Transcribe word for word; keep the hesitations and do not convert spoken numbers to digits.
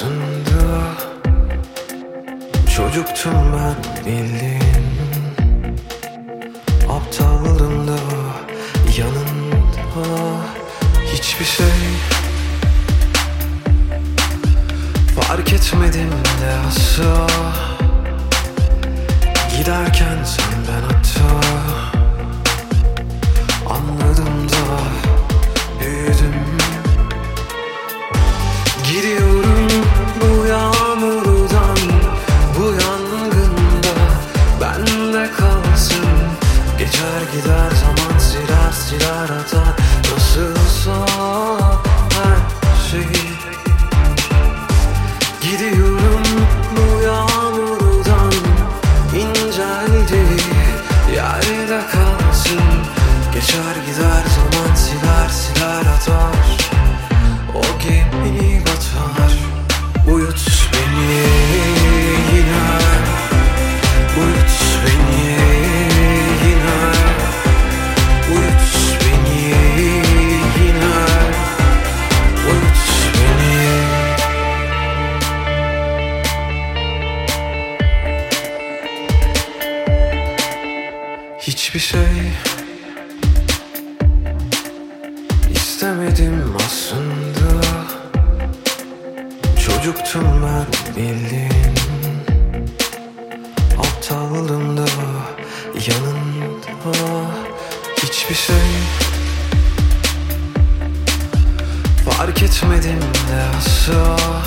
aslında. Çocuktum ben bildiğin, aptaldım da yanında. Hiçbir şey fark etmedim de asla. Giderken sen ben hatta anladım da büyüdüm. Gidiyorum bu yağmurdan, bu yangında bende kalsın. Geçer gider zaman, siler siler atar nasılsa her şeyi. Gidiyorum bu yağmurdan, inceldi yerde kalsın. Geçer gider zaman, siler siler atar. O gemi batar. Uyut beni yine, uyut beni yine, uyut beni yine, uyut beni. Hiçbir şey istemedim aslında. Çocuktum ben bildiğin, aptaldım da yanında. Hiçbir şey fark etmedim de asla.